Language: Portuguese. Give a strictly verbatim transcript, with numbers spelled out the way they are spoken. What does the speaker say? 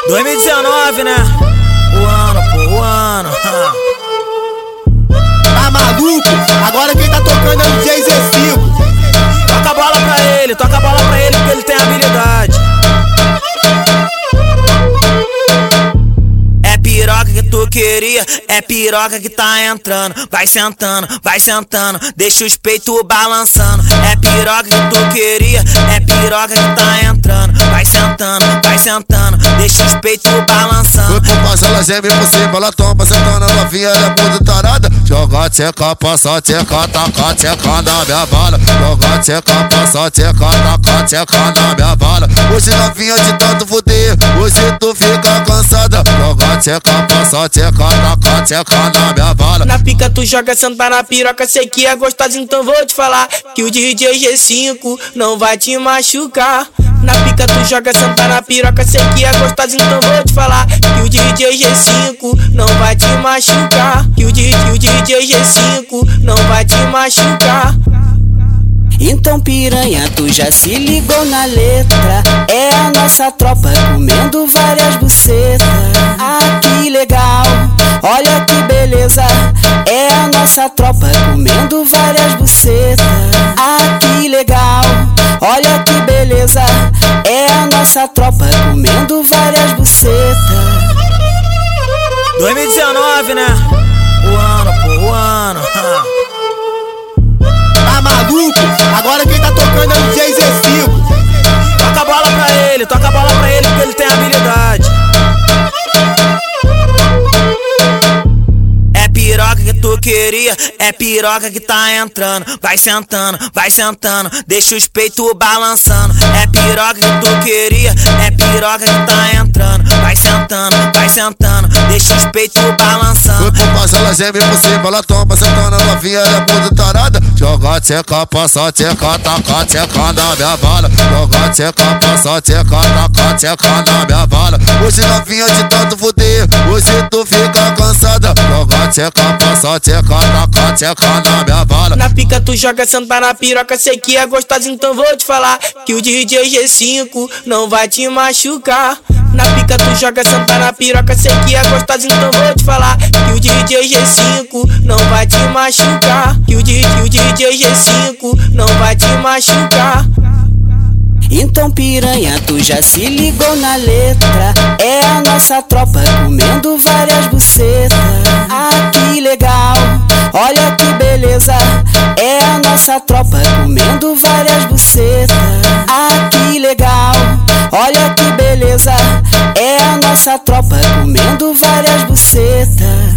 dois mil e dezenove, né? O ano, pô, o ano. Tá maluco? Agora quem tá tocando é o D J Z cinco. Toca a bola pra ele, toca a bola pra ele porque ele tem habilidade. É piroca que tu queria, é piroca que tá entrando. Vai sentando, vai sentando, deixa os peitos balançando. É piroca que tu queria, é piroca que tá entrando. Vai sentando, vai sentando, deixa os peitos balançando. Foi por baixo, ela geme por cima, ela toma sentando, a novinha ela é muito tarada. Joga tcheca, passa tcheca, taca tcheca na minha bala. Joga tcheca, passa tcheca, taca tcheca na minha bala. Hoje novinha de tanto fuder, hoje tu fica cansada. Joga tcheca, passa tcheca, taca tcheca na minha bala. Na pica tu joga, senta na piroca, sei que é gostosa, então vou te falar que o D J G cinco não vai te machucar. Na pica tu joga, senta na piroca, sei que é gostosa, então vou te falar que o D J G cinco não vai te machucar. Que o D J G cinco não vai te machucar. Então piranha, tu já se ligou na letra. É a nossa tropa comendo várias bucetas. Ah, que legal, olha que beleza. É a nossa tropa comendo várias bucetas. Ah, que legal, olha que beleza. É a nossa tropa comendo várias bucetas. dois mil e dezenove, né? O ano, pô, o ano. Tá maluco? Agora quem tá tocando é o D J Z cinco. Toca a bola pra ele, toca a bola pra ele porque ele tem habilidade. É piroca que tu queria, é piroca que tá entrando. Vai sentando, vai sentando, deixa os peitos balançando. É piroca que tu queria, é piroca que tá entrando. Vai sentando, vai sentando, deixa os peitos balançando. Foi por baixo, ela geme por cima, ela toma sentando, a novinha ela é muito tarada. Joga tcheca, passa tcheca, taca tcheca na minha bala. Joga tcheca, passa tcheca, taca tcheca na minha bala. Hoje novinha de tanto fuder, hoje tu fica cansada. Joga tcheca, passa tcheca, taca tcheca na minha bala. Na pica tu joga, senta na piroca, sei que é gostosa, então vou te falar que o D J G cinco não vai te machucar. Na pica tu joga, senta na piroca, sei que é gostosa, então vou te falar que o D J G cinco não vai te machucar. Que o D J G cinco não vai te machucar. Então piranha, tu já se ligou na letra. É a nossa tropa comendo várias bucetas. Ah, que legal, olha que beleza. É a nossa tropa comendo várias bucetas. Ah, que legal, olha que beleza. É a nossa tropa comendo várias bucetas.